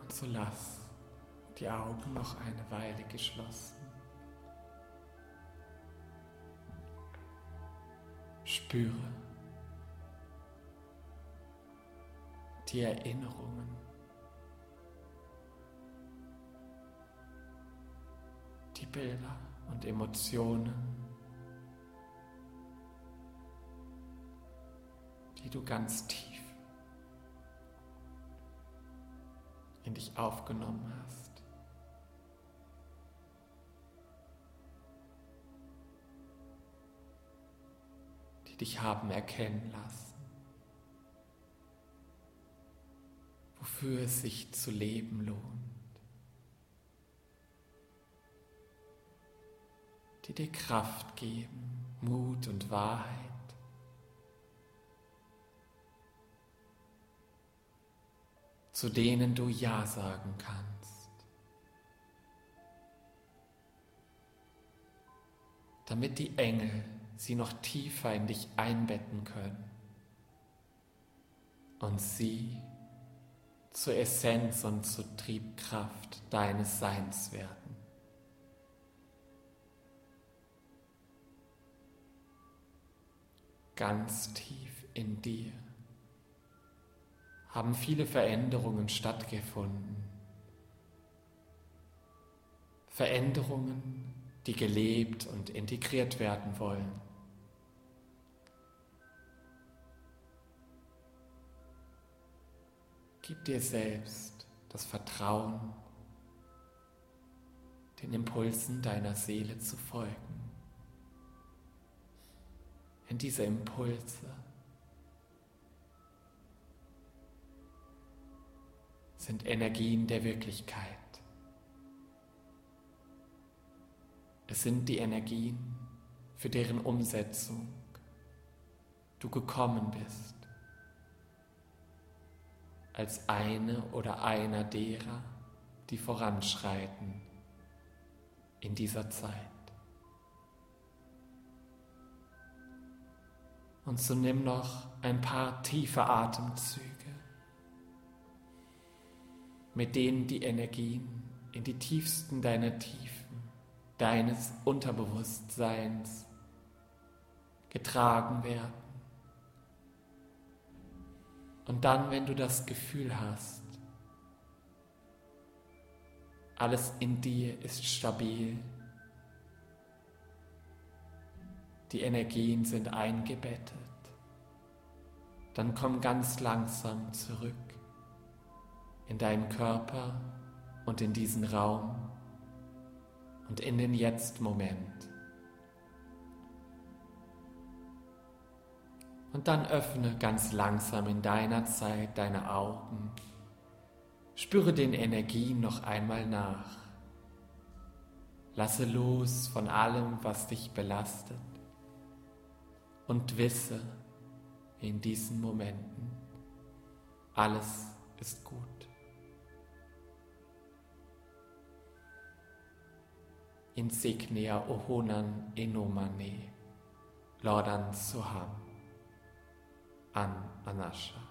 Und so lass die Augen noch eine Weile geschlossen. Spüre die Erinnerungen, die Bilder und Emotionen, die du ganz tief in dich aufgenommen hast. Die dich haben erkennen lassen, wofür es sich zu leben lohnt, die dir Kraft geben, Mut und Wahrheit, zu denen du Ja sagen kannst, damit die Engel sie noch tiefer in dich einbetten können und sie zur Essenz und zur Triebkraft deines Seins werden. Ganz tief in dir haben viele Veränderungen stattgefunden. Veränderungen, die gelebt und integriert werden wollen. Gib dir selbst das Vertrauen, den Impulsen deiner Seele zu folgen. Denn diese Impulse sind Energien der Wirklichkeit. Es sind die Energien, für deren Umsetzung du gekommen bist, als eine oder einer derer, die voranschreiten in dieser Zeit. Und so nimm noch ein paar tiefe Atemzüge, mit denen die Energien in die tiefsten deiner Tiefen, deines Unterbewusstseins getragen werden. Und dann, wenn du das Gefühl hast, alles in dir ist stabil, die Energien sind eingebettet, dann komm ganz langsam zurück in deinen Körper und in diesen Raum und in den Jetzt-Moment. Und dann öffne ganz langsam in deiner Zeit deine Augen. Spüre den Energien noch einmal nach. Lasse los von allem, was dich belastet. Und wisse in diesen Momenten, alles ist gut. Insignia Ohonan Enomane, Lordan Soham, An Anasha.